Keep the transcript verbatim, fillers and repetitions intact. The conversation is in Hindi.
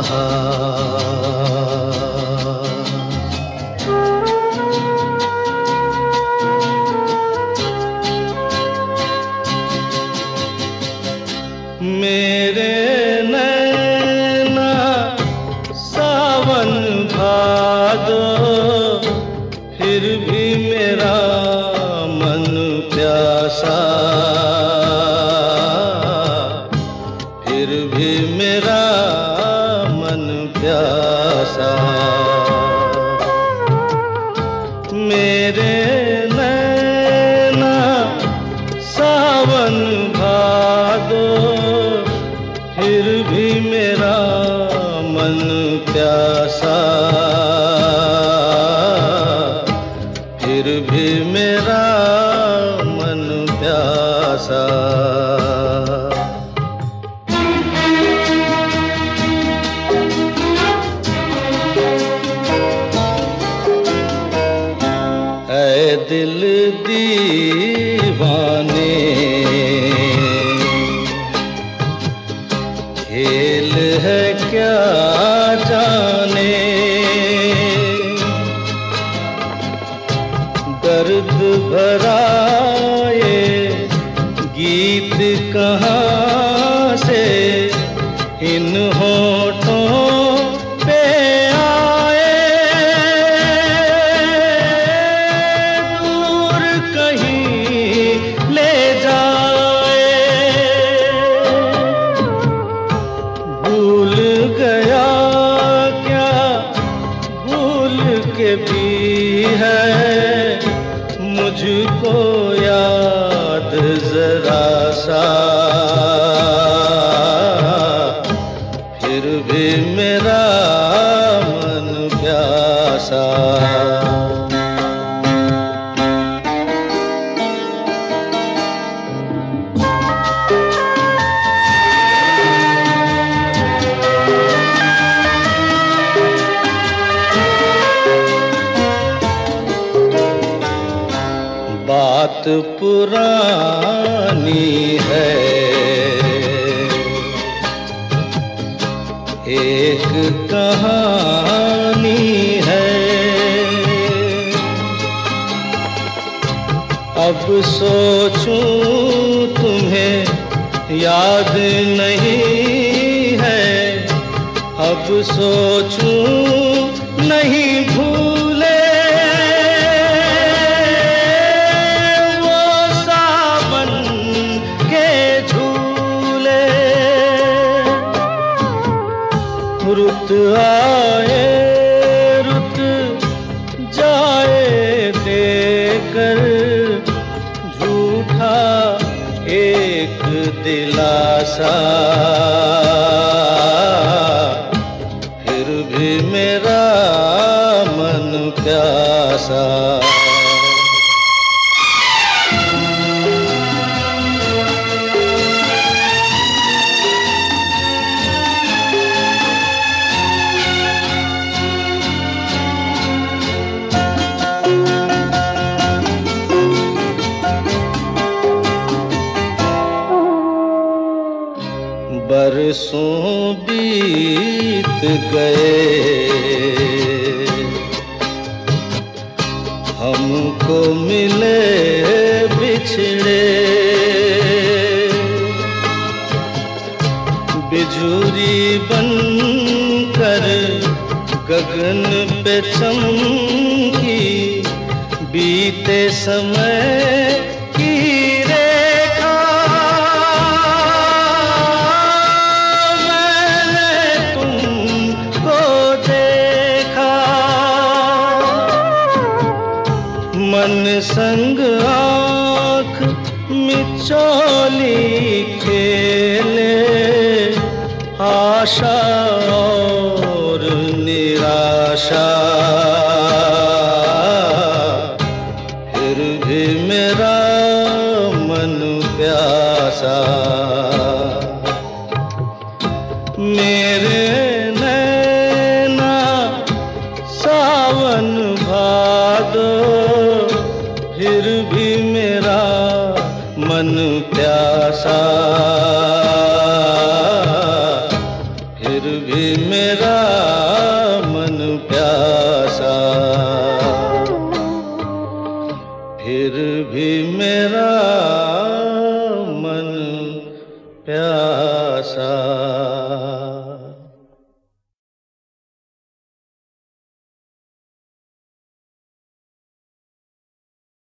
मेरे नैना सावन भादो, फिर भी मेरा मन प्यासा, फिर भी मेरा मन प्यासा। मेरे नैना सावन भादो, फिर भी मेरा मन प्यासा, फिर भी मेरा मन प्यासा। ऐ दिल दीवाने, खेल है क्या जाने, दर्द भरा ये गीत कहाँ से इन होठों पे आए। दूर कहीं ले जाए, भूल गया क्या भूल के भी है मुझको याद जरा सा, फिर भी मेरा मन प्यासा। बात पुरानी है, एक कहानी है, अब सोचूं तुम्हें याद नहीं है, अब सोचूं नहीं भूले रुत आए रुत जाए देकर झूठा एक दिलासा, फिर भी मेरा मन प्यासा। बरसों बीत गए, हमको मिले बिछड़े, बिजुरी बनकर गगन पे चमकी, बीते समय की मन संग आँख मिचौली खेले, आशा और निराशा, फिर भी मेरा मन प्यासा। मेरे नैना सावन भादो, फिर भी मेरा मन प्यासा, फिर भी भी मेरा मन प्यासा, फिर भी मेरा मन प्यासा।